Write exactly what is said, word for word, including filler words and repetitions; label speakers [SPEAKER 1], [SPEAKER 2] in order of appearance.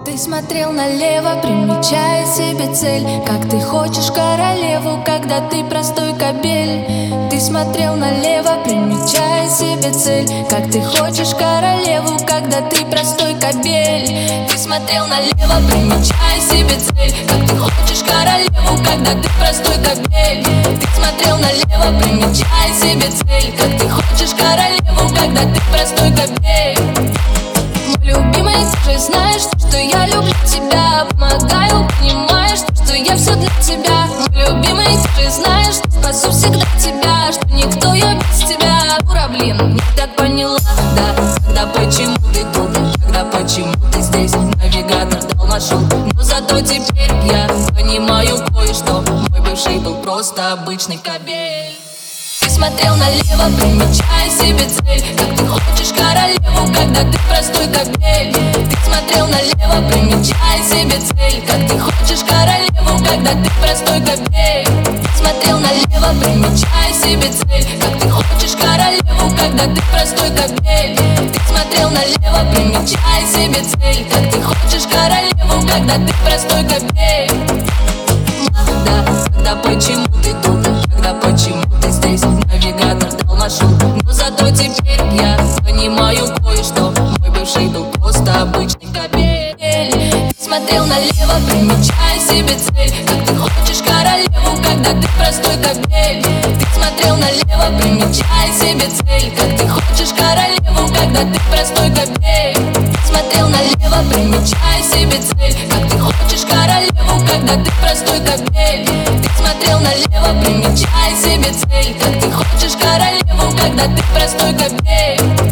[SPEAKER 1] Ты смотрел налево, примечая себе цель. Как ты хочешь королеву, когда ты простой кобель. Ты смотрел налево, примечая себе цель. Как ты хочешь королеву, когда ты простой кобель. Ты смотрел налево, примечая себе цель. Как ты хочешь королеву, когда ты простой кобель. Ты смотрел налево, примечая себе цель. Как ты хочешь королеву, когда ты простой кобель. Мой любимый, ты же знаешь, что я люблю тебя. Помогаю, понимаешь, что я все для тебя. Мой любимый, ты же знаешь, что спасу всегда тебя. Что никто я без тебя. Дура, блин, не так поняла, да. Тогда почему ты тут, тогда почему ты здесь? Навигатор дал маршрут, но зато теперь я понимаю кое-что. Мой бывший был просто обычный кобель. Ты смотрел налево, примечая себе цель. Как ты хочешь королеву, когда ты простой кобель. Ты смотрел налево, примечая себе цель. Как ты хочешь королеву, когда ты простой кобель. Ты смотрел налево, примечая себе цель. Как ты хочешь королеву, когда ты простой кобель. Ты смотрел налево, примечая себе цель. Как ты хочешь королеву, когда ты простой кобель. Да, тогда почему ты тут, тогда почему ты здесь? Навигатор дал маршрут, но зато теперь я понимаю кое-что. Мой бывший был просто обычный кобель. Ты смотрел налево, примечая себе цель. Как ты хочешь королеву, когда ты простой кобель. Ты смотрел налево, примечая себе цель. Как ты хочешь королеву, когда ты простой кобель. Ты смотрел налево, примечая себе цель. Как ты хочешь королеву, когда ты простой кобель. Ты смотрел налево, примечая себе цель. Как ты хочешь королеву, когда ты простой кобель.